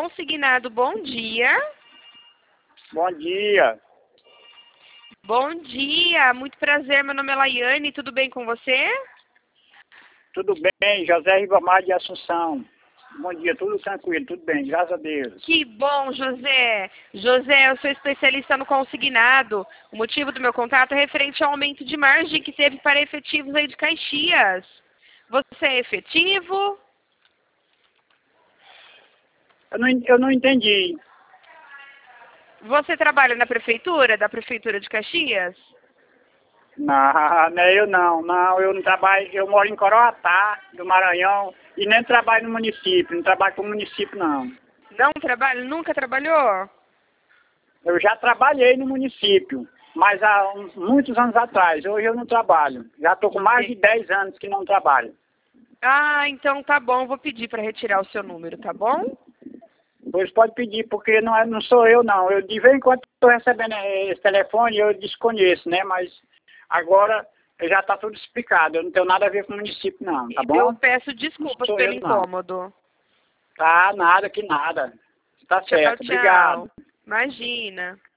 Consignado, bom dia. Bom dia. Bom dia, muito prazer, meu nome é Laiane, tudo bem com você? Tudo bem, José Ribamar de Assunção. Bom dia, tudo tranquilo, tudo bem, graças a Deus. Que bom, José. José, eu sou especialista no consignado. O motivo do meu contato é referente ao aumento de margem que teve para efetivos aí de Caxias. Você é efetivo? Eu não entendi. Você trabalha na prefeitura, da prefeitura de Caxias? Não, eu não, eu não trabalho, eu moro em Coroatá, do Maranhão, e nem trabalho no município, não trabalho com o município não. Não trabalha? Nunca trabalhou? Eu já trabalhei no município, mas há muitos anos atrás, hoje eu não trabalho. Já estou com mais de 10 anos que não trabalho. Ah, então tá bom, vou pedir para retirar o seu número, tá bom? Pois pode pedir, porque não sou eu não. Eu de vez em quando estou recebendo esse telefone, eu desconheço, né? Mas agora já está tudo explicado. Eu não tenho nada a ver com o município não, tá bom? Eu peço desculpas Não sou pelo eu não. incômodo. Tá, nada que nada. Tá Tchau, certo, tchau. obrigado. Imagina.